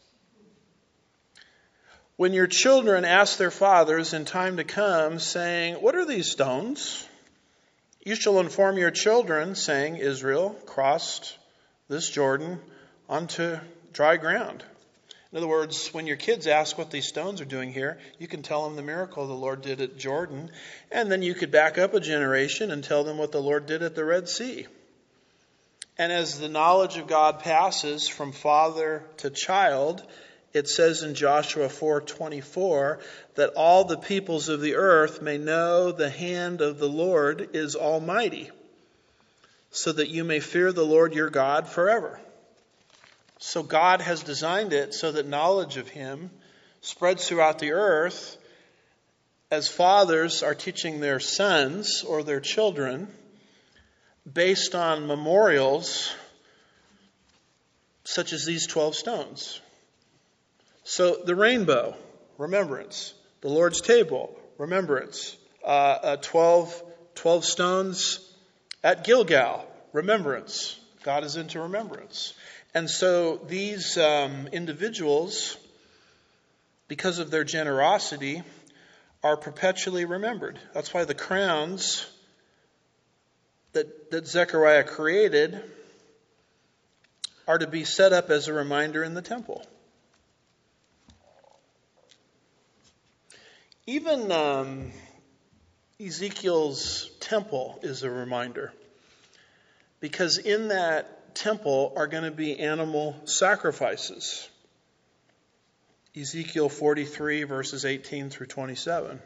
When your children ask their fathers in time to come, saying, "What are these stones?" you shall inform your children, saying, "Israel crossed this Jordan onto dry ground." In other words, when your kids ask what these stones are doing here, you can tell them the miracle the Lord did at Jordan. And then you could back up a generation and tell them what the Lord did at the Red Sea. And as the knowledge of God passes from father to child, it says in Joshua 4:24 that all the peoples of the earth may know the hand of the Lord is almighty, so that you may fear the Lord your God forever. So God has designed it so that knowledge of him spreads throughout the earth as fathers are teaching their sons or their children based on memorials such as these 12 stones. So the rainbow, remembrance. The Lord's table, remembrance. 12 stones at Gilgal, remembrance. God is into remembrance. And so these individuals, because of their generosity, are perpetually remembered. That's why the crowns that Zechariah created are to be set up as a reminder in the temple. Even Ezekiel's temple is a reminder, because in that temple are going to be animal sacrifices. Ezekiel 43, verses 18 through 27.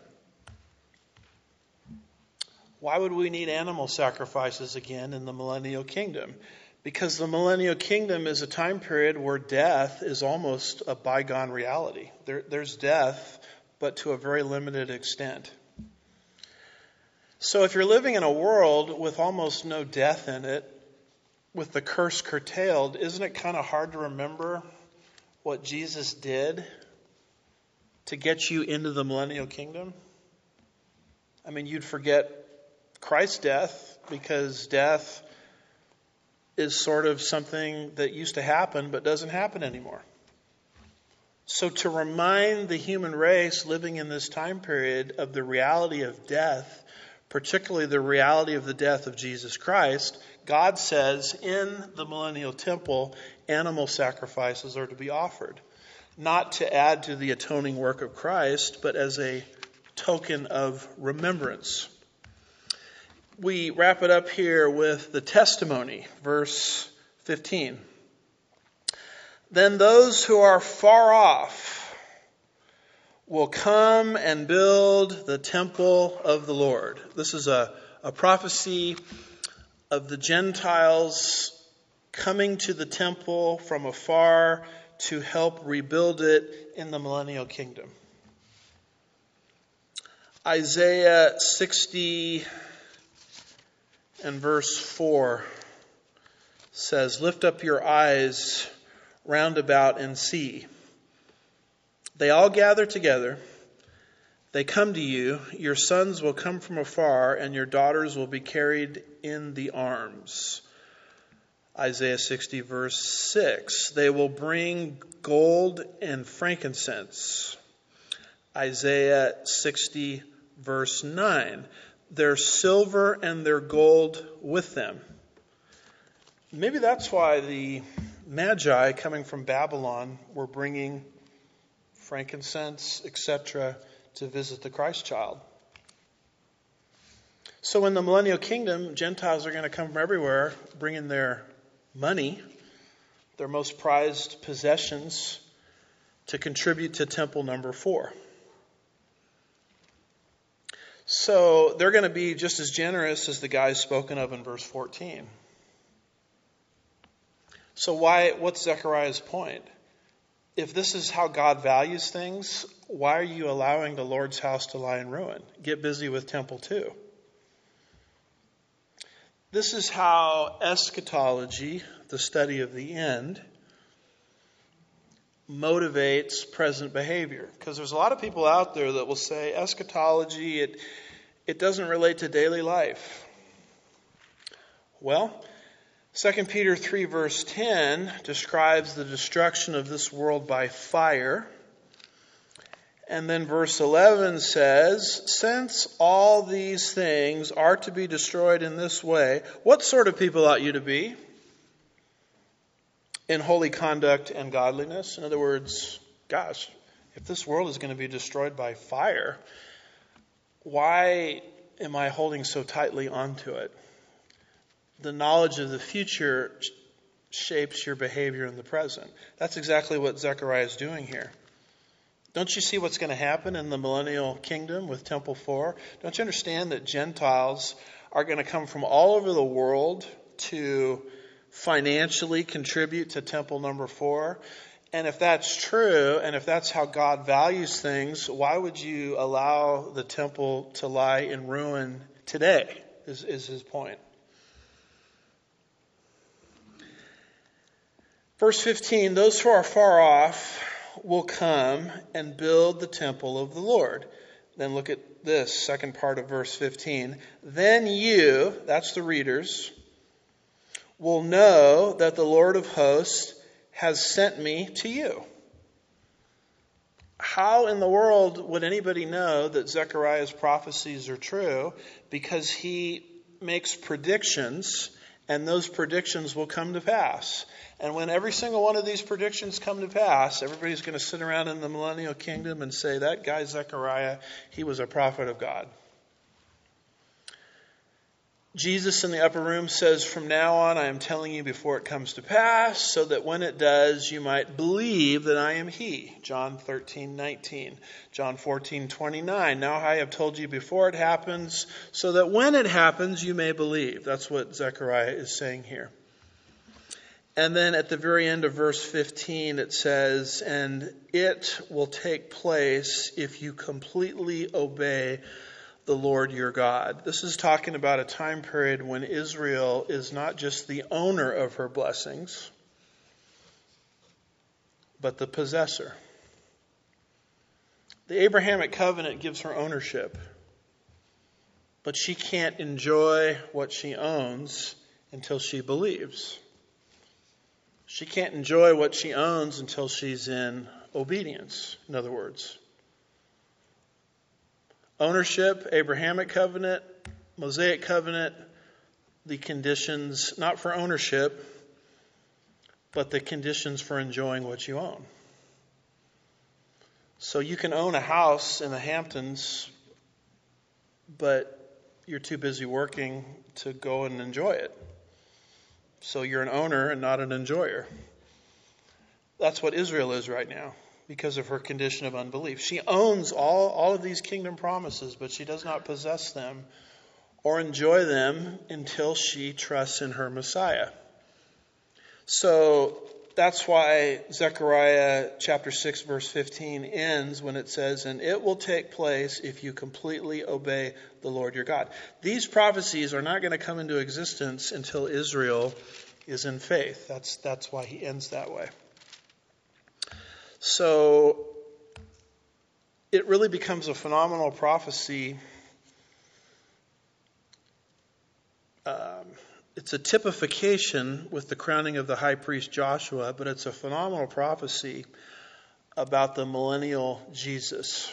Why would we need animal sacrifices again in the millennial kingdom? Because the millennial kingdom is a time period where death is almost a bygone reality. There's death, but to a very limited extent. So if you're living in a world with almost no death in it, with the curse curtailed, isn't it kind of hard to remember what Jesus did to get you into the millennial kingdom? I mean, you'd forget Christ's death, because death is sort of something that used to happen but doesn't happen anymore. So to remind the human race living in this time period of the reality of death, particularly the reality of the death of Jesus Christ, God says in the millennial temple, animal sacrifices are to be offered, not to add to the atoning work of Christ, but as a token of remembrance. We wrap it up here with the testimony, verse 15. Then those who are far off will come and build the temple of the Lord. This is a prophecy of the Gentiles coming to the temple from afar to help rebuild it in the millennial kingdom. Isaiah 60 and verse 4 says, "Lift up your eyes round about and see. They all gather together. They come to you. Your sons will come from afar, and your daughters will be carried in the arms." Isaiah 60 verse 6. "They will bring gold and frankincense." Isaiah 60 verse 9. "Their silver and their gold with them." Maybe that's why the Magi coming from Babylon were bringing frankincense, etc., to visit the Christ child. So in the millennial kingdom, Gentiles are going to come from everywhere, bringing their money, their most prized possessions, to contribute to temple number 4. So they're going to be just as generous as the guys spoken of in verse 14. So what's Zechariah's point? If this is how God values things, why are you allowing the Lord's house to lie in ruin? Get busy with temple 2. This is how eschatology, the study of the end, motivates present behavior. Because there's a lot of people out there that will say eschatology, it doesn't relate to daily life. Well, 2 Peter 3 verse 10 describes the destruction of this world by fire. And then verse 11 says, "Since all these things are to be destroyed in this way, what sort of people ought you to be? In holy conduct and godliness." In other words, gosh, if this world is going to be destroyed by fire, why am I holding so tightly onto it? The knowledge of the future shapes your behavior in the present. That's exactly what Zechariah is doing here. Don't you see what's going to happen in the millennial kingdom with Temple 4? Don't you understand that Gentiles are going to come from all over the world to financially contribute to Temple number 4? And if that's true, and if that's how God values things, why would you allow the temple to lie in ruin today, is his point. Verse 15, "Those who are far off will come and build the temple of the Lord." Then look at this, second part of verse 15. "Then you," that's the readers, "will know that the Lord of hosts has sent me to you." How in the world would anybody know that Zechariah's prophecies are true? Because he makes predictions, and those predictions will come to pass. And when every single one of these predictions come to pass, everybody's going to sit around in the millennial kingdom and say, that guy Zechariah, he was a prophet of God. Jesus in the upper room says, "From now on I am telling you before it comes to pass, so that when it does you might believe that I am he." John 13:19. John 14:29. "Now I have told you before it happens, so that when it happens you may believe." That's what Zechariah is saying here. And then at the very end of verse 15 it says, "And it will take place if you completely obey the Lord your God." This is talking about a time period when Israel is not just the owner of her blessings, but the possessor. The Abrahamic covenant gives her ownership, but she can't enjoy what she owns until she believes. She can't enjoy what she owns until she's in obedience, in other words. Ownership, Abrahamic covenant, Mosaic covenant, the conditions, not for ownership, but the conditions for enjoying what you own. So you can own a house in the Hamptons, but you're too busy working to go and enjoy it. So you're an owner and not an enjoyer. That's what Israel is right now because of her condition of unbelief. She owns all of these kingdom promises, but she does not possess them or enjoy them until she trusts in her Messiah. So that's why Zechariah chapter 6 verse 15 ends when it says, "And it will take place if you completely obey the Lord your God." These prophecies are not going to come into existence until Israel is in faith. That's why he ends that way. So it really becomes a phenomenal prophecy. It's a typification with the crowning of the high priest Joshua, but it's a phenomenal prophecy about the millennial Jesus.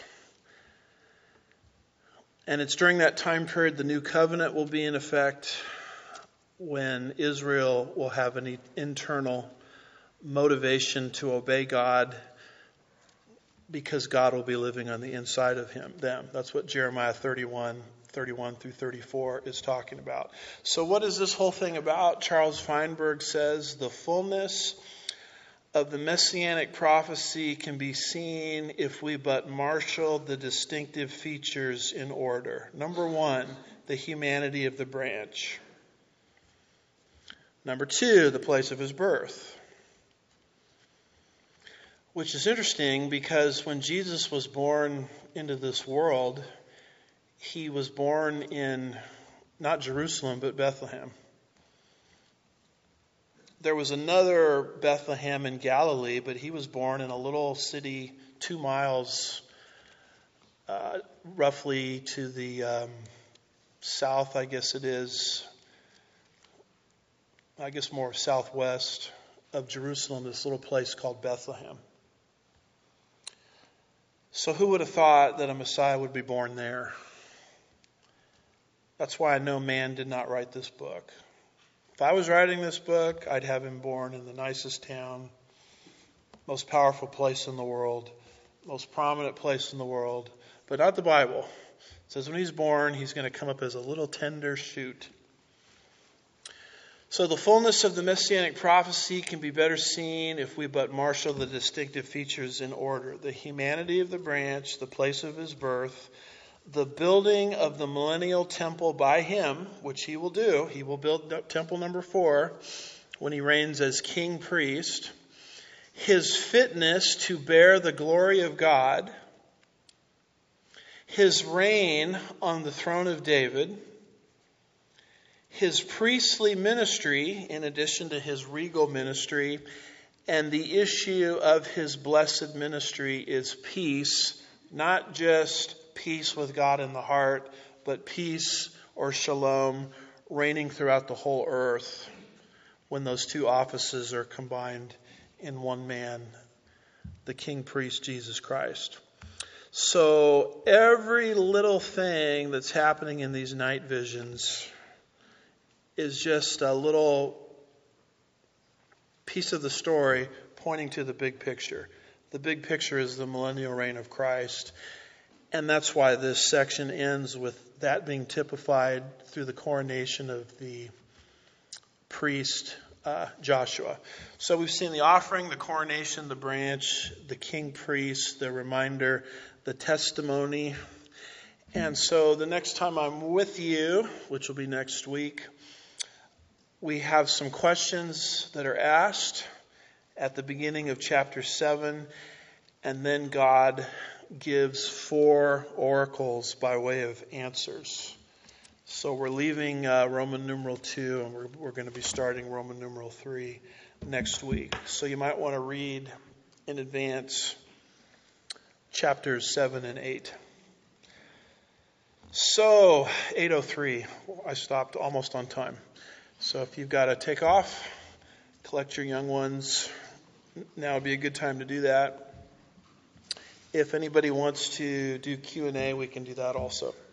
And it's during that time period the new covenant will be in effect, when Israel will have an internal motivation to obey God because God will be living on the inside of them. That's what Jeremiah 31 through 34 is talking about. So what is this whole thing about? Charles Feinberg says the fullness of the messianic prophecy can be seen if we but marshal the distinctive features in order. Number one, the humanity of the branch. Number two, the place of his birth. Which is interesting because when Jesus was born into this world, he was born in not Jerusalem, but Bethlehem. There was another Bethlehem in Galilee, but he was born in a little city 2 miles roughly to the south, I guess it is. I guess more southwest of Jerusalem, this little place called Bethlehem. So who would have thought that a Messiah would be born there? That's why I know man did not write this book. If I was writing this book, I'd have him born in the nicest town, most powerful place in the world, most prominent place in the world, but not the Bible. It says when he's born, he's going to come up as a little tender shoot. So the fullness of the messianic prophecy can be better seen if we but marshal the distinctive features in order. The humanity of the branch, the place of his birth, the building of the millennial temple by him, which he will do. He will build temple number 4 when he reigns as king priest. His fitness to bear the glory of God. His reign on the throne of David. His priestly ministry, in addition to his regal ministry, and the issue of his blessed ministry is peace, not just peace with God in the heart, but peace or shalom reigning throughout the whole earth when those two offices are combined in one man, the king priest Jesus Christ. So every little thing that's happening in these night visions is just a little piece of the story pointing to the big picture. The big picture is the millennial reign of Christ. And that's why this section ends with that being typified through the coronation of the priest Joshua. So we've seen the offering, the coronation, the branch, the king priest, the reminder, the testimony. And so the next time I'm with you, which will be next week, we have some questions that are asked at the beginning of chapter 7, and then God gives 4 oracles by way of answers. So we're leaving Roman numeral 2, and we're going to be starting Roman numeral 3 next week. So you might want to read in advance chapters 7 and 8. So 8:03, I stopped almost on time. So if you've got to take off, collect your young ones, now would be a good time to do that. If anybody wants to do Q&A, we can do that also.